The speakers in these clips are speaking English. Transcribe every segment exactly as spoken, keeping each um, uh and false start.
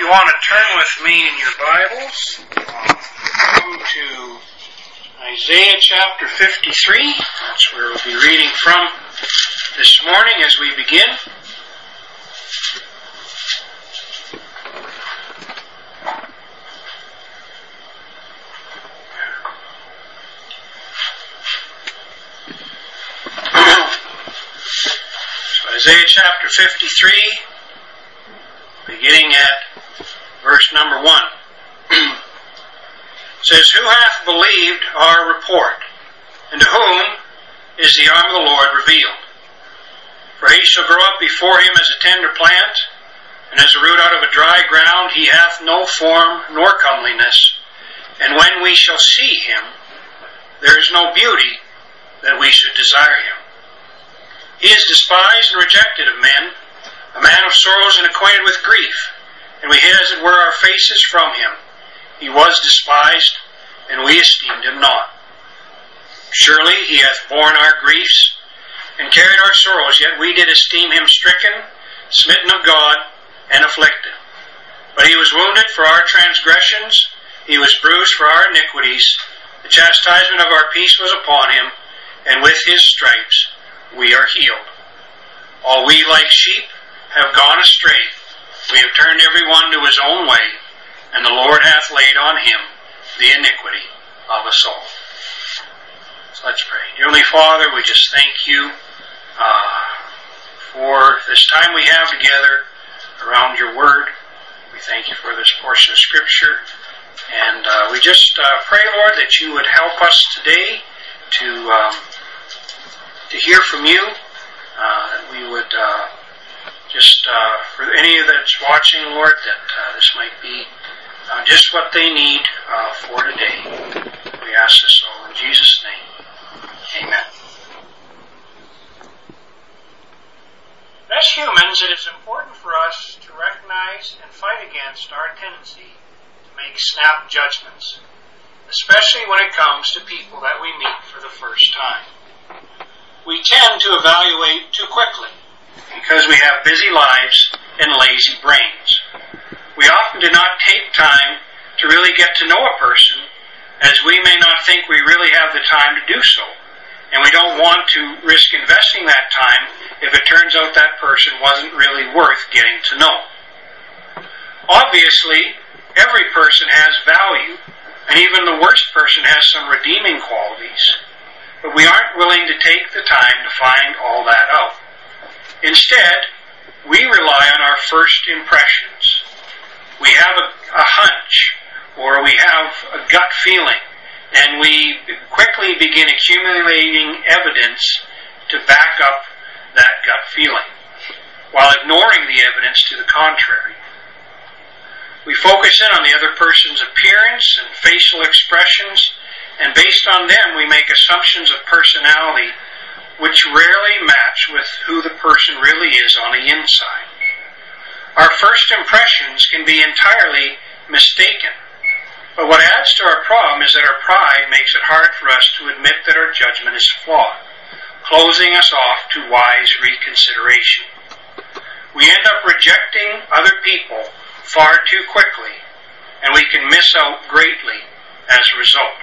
you want to turn with me in your Bibles, come to Isaiah chapter fifty-three. That's where we'll be reading from this morning as we begin. So Isaiah chapter fifty-three, beginning at verse number one. It says, "Who hath believed our report? And to whom is the arm of the Lord revealed? For he shall grow up before him as a tender plant, and as a root out of a dry ground. He hath no form nor comeliness. And when we shall see him, there is no beauty that we should desire him. He is despised and rejected of men, a man of sorrows and acquainted with grief, and we hid as it were our faces from him. He was despised, and we esteemed him not. Surely he hath borne our griefs, and carried our sorrows, yet we did esteem him stricken, smitten of God, and afflicted. But he was wounded for our transgressions, he was bruised for our iniquities. The chastisement of our peace was upon him, and with his stripes we are healed. All we like sheep have gone astray. We have turned every one to his own way, and the Lord hath laid on him the iniquity of us all." So let's pray. Heavenly Father, we just thank you uh, for this time we have together around your word. We thank you for this portion of Scripture. And uh, we just uh, pray, Lord, that you would help us today to um, to hear from you. Uh, that we would uh, just, uh, for any that's watching, Lord, that uh, this might be uh, just what they need uh, for today. We ask this all in Jesus' name. Amen. As humans, it is important for us to recognize and fight against our tendency to make snap judgments, especially when it comes to people that we meet for the first time. We tend to evaluate too quickly because we have busy lives and lazy brains. We often do not take time to really get to know a person, as we may not think we really have the time to do so. And we don't want to risk investing that time if it turns out that person wasn't really worth getting to know. Obviously, every person has value, and even the worst person has some redeeming qualities. But we aren't willing to take the time to find all that out. Instead, we rely on our first impressions. We have a, a hunch, or we have a gut feeling, and we quickly begin accumulating evidence to back up that gut feeling, while ignoring the evidence to the contrary. We focus in on the other person's appearance and facial expressions, and based on them we make assumptions of personality which rarely match with who the person really is on the inside. Our first impressions can be entirely mistaken, but what adds to our problem is that our pride makes it hard for us to admit that our judgment is flawed, closing us off to wise reconsideration. We end up rejecting other people far too quickly, and we can miss out greatly as a result.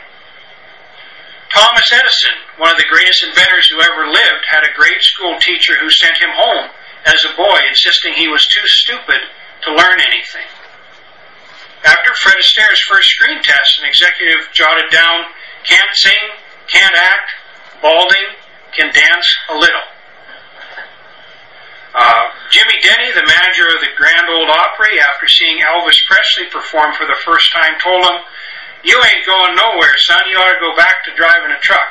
Thomas Edison, one of the greatest inventors who ever lived, had a grade school teacher who sent him home as a boy, insisting he was too stupid to learn anything. After Fred Astaire's first screen test, an executive jotted down, "Can't sing, can't act, balding, can dance a little." Uh, Jimmy Denny, the manager of the Grand Ole Opry, after seeing Elvis Presley perform for the first time, told him, "You ain't going nowhere, son. You ought to go back to driving a truck."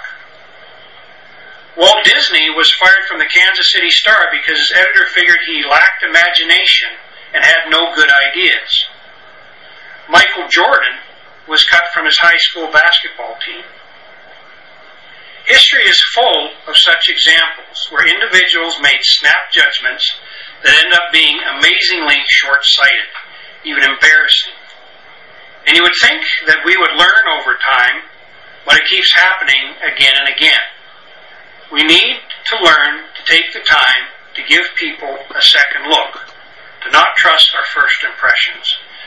Walt Disney was fired from the Kansas City Star because his editor figured he lacked imagination and had no good ideas. Michael Jordan was cut from his high school basketball team. History is full of such examples where individuals made snap judgments that end up being amazingly short-sighted, even embarrassing. And you would think that we would learn over time, but it keeps happening again and again. We need to learn to take the time to give people a second look, to not trust our first impressions,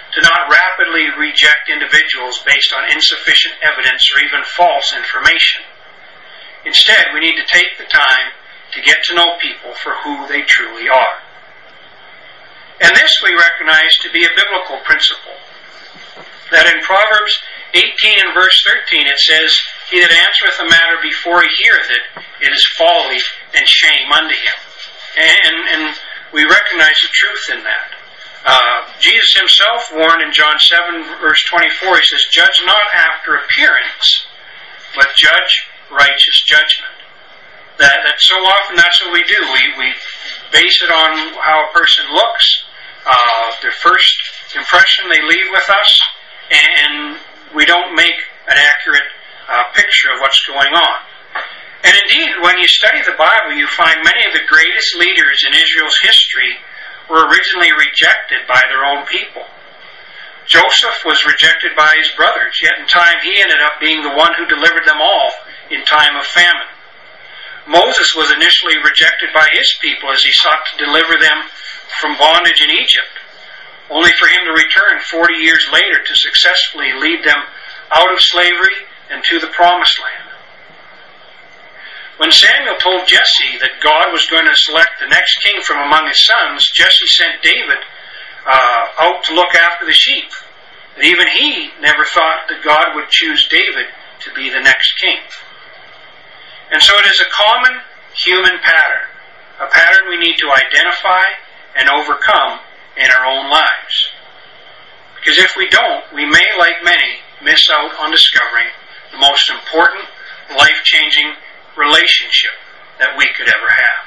to not rapidly reject individuals based on insufficient evidence or even false information. Instead, we need to take the time to get to know people for who they truly are. And this we recognize to be a biblical principle. That in Proverbs eighteen and verse thirteen it says, "He that answereth a matter before he heareth it, it is folly and shame unto him." And, and we recognize the truth in that. Uh, Jesus himself warned in John seven verse twenty-four, he says, "Judge not after appearance, but judge righteous judgment." That, that so often that's what we do. We, we base it on how a person looks, uh, their first impression they leave with us, and we don't make an accurate uh, picture of what's going on. And indeed, when you study the Bible, you find many of the greatest leaders in Israel's history were originally rejected by their own people. Joseph was rejected by his brothers, yet in time he ended up being the one who delivered them all in time of famine. Moses was initially rejected by his people as he sought to deliver them from bondage in Egypt, only for him to return forty years later to successfully lead them out of slavery and to the promised land. When Samuel told Jesse that God was going to select the next king from among his sons, Jesse sent David uh, out to look after the sheep. And even he never thought that God would choose David to be the next king. And so it is a common human pattern, a pattern we need to identify and overcome in our own lives. Because if we don't, we may, like many, miss out on discovering the most important, life-changing relationship that we could ever have.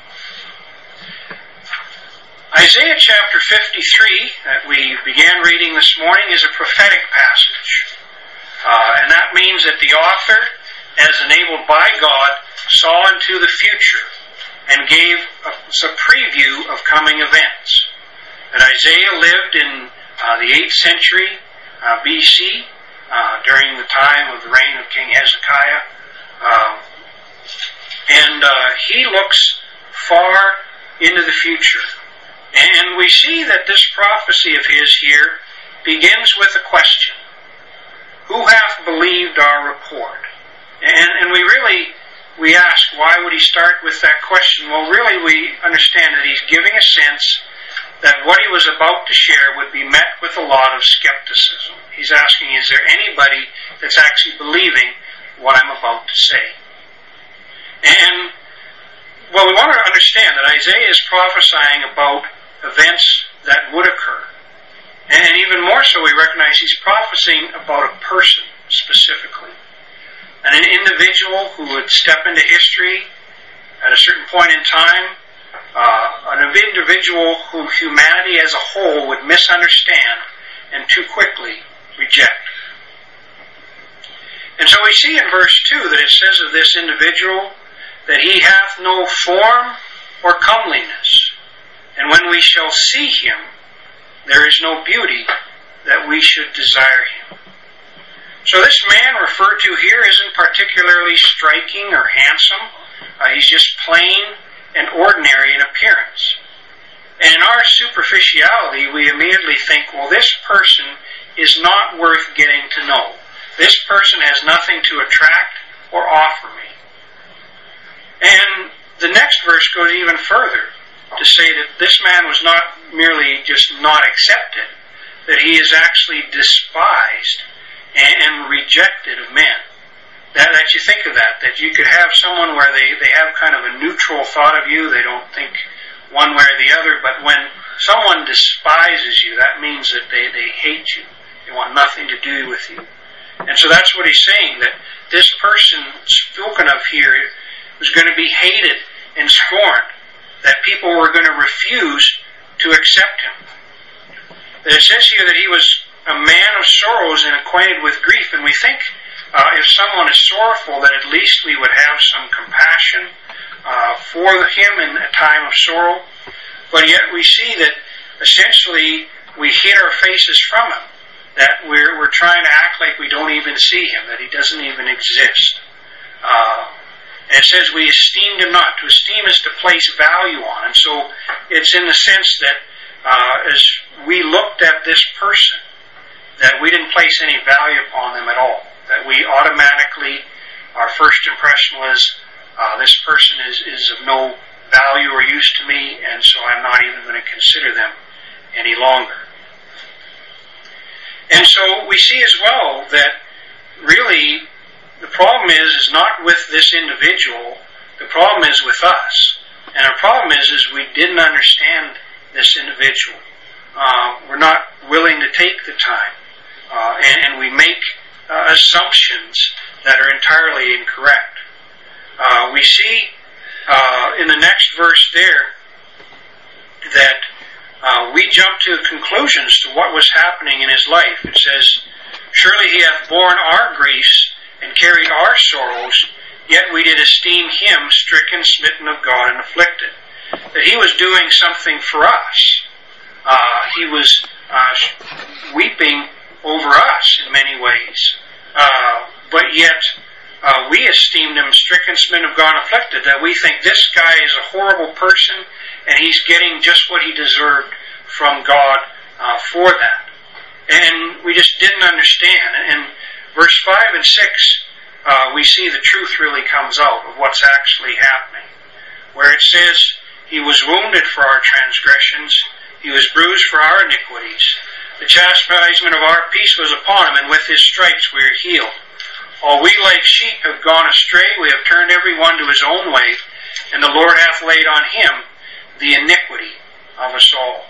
Isaiah chapter fifty-three, that we began reading this morning, is a prophetic passage. Uh, and that means that the author, as enabled by God, saw into the future and gave us a preview of coming events. That Isaiah lived in uh, the eighth century uh, B C, uh, during the time of the reign of King Hezekiah. Um, and uh, he looks far into the future. And we see that this prophecy of his here begins with a question. Who hath believed our report? And, and we really, we ask, why would he start with that question? Well, really we understand that he's giving a sense that what he was about to share would be met with a lot of skepticism. He's asking, is there anybody that's actually believing what I'm about to say? And, well, we want to understand that Isaiah is prophesying about events that would occur. And even more so, we recognize he's prophesying about a person specifically. And an individual who would step into history at a certain point in time, uh, an individual who humanity as a whole would misunderstand and too quickly reject. And so we see in verse two that it says of this individual that he hath no form or comeliness, and when we shall see him, there is no beauty that we should desire him. So this man referred to here isn't particularly striking or handsome. Uh, he's just plain and ordinary in appearance. And in our superficiality, we immediately think, well, this person is not worth getting to know. This person has nothing to attract or offer me. And the next verse goes even further to say that this man was not merely just not accepted, that he is actually despised and rejected of men. That, that you think of that, that you could have someone where they, they have kind of a neutral thought of you, they don't think one way or the other, but when someone despises you, that means that they, they hate you. They want nothing to do with you. And so that's what he's saying, that this person spoken of here was going to be hated and scorned, that people were going to refuse to accept him. It says here that he was a man of sorrows and acquainted with grief, and we think uh, if someone is sorrowful, that at least we would have some compassion uh, for him in a time of sorrow. But yet we see that essentially we hid our faces from him, that we're, we're trying to act like we don't even see him, that he doesn't even exist. Uh, and it says we esteemed him not. To esteem is to place value on. And so it's in the sense that, uh, as we looked at this person, that we didn't place any value upon them at all. That we automatically, our first impression was, uh, this person is, is of no value or use to me, and so I'm not even going to consider them any longer. And so we see as well that really the problem is, is not with this individual, the problem is with us. And our problem is, is we didn't understand this individual. Uh, we're not willing to take the time. Uh, and, and we make uh, assumptions that are entirely incorrect. Uh, we see uh, in the next verse there that uh, we jump to conclusions to what was happening in his life. It says, "Surely he hath borne our griefs and carried our sorrows, yet we did esteem him stricken, smitten of God, and afflicted." That he was doing something for us. Uh, he was uh, weeping over us in many ways. Uh, but yet, uh, we esteemed him stricken, smitten of God, and afflicted. That we think this guy is a horrible person, and he's getting just what he deserved from God uh, for that. And we just didn't understand. And verse five and six, uh, we see the truth really comes out of what's actually happening. Where it says, "He was wounded for our transgressions, he was bruised for our iniquities. The chastisement of our peace was upon him, and with his stripes we are healed. All we like sheep have gone astray, we have turned every one to his own way, and the Lord hath laid on him the iniquity of us all."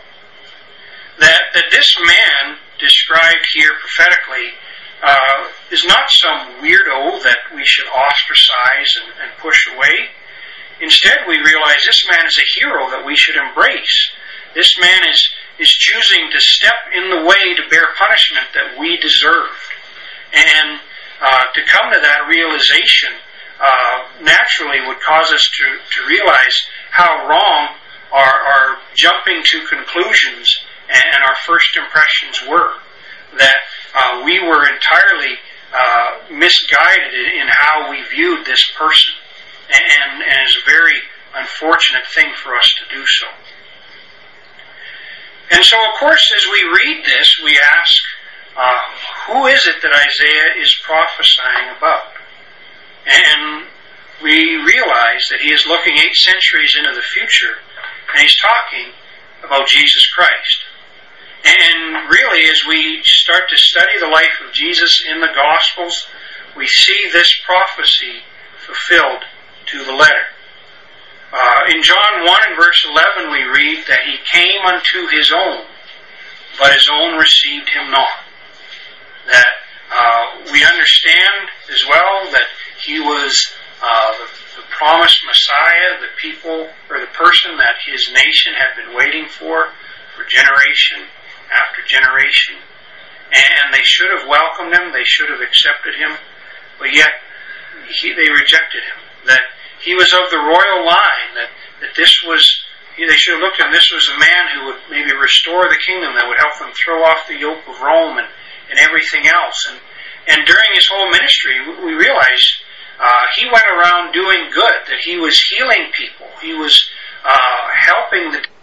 That, that this man, described here prophetically, uh, is not some weirdo that we should ostracize and, and push away. Instead, we realize this man is a hero that we should embrace. This man is, is choosing to step in the way to bear punishment that we deserved. And uh, to come to that realization uh, naturally would cause us to, to realize how wrong our, our jumping to conclusions and our first impressions were. That uh, we were entirely uh, misguided in how we viewed this person. And, and it's a very unfortunate thing for us to do so. And so, of course, as we read this, we ask, uh, who is it that Isaiah is prophesying about? And we realize that he is looking eight centuries into the future, and he's talking about Jesus Christ. And really, as we start to study the life of Jesus in the Gospels, we see this prophecy fulfilled to the letter. Uh, in John one and verse eleven we read that he came unto his own, but his own received him not. That uh, we understand as well that he was uh, the, the promised Messiah, the people, or the person that his nation had been waiting for, for generation after generation. And they should have welcomed him, they should have accepted him, but yet he, they rejected him. That he was of the royal line, that, that this was, they should have looked at him, this was a man who would maybe restore the kingdom, that would help them throw off the yoke of Rome and, and everything else. And, and during his whole ministry, we realize uh, he went around doing good, that he was healing people, he was uh, helping the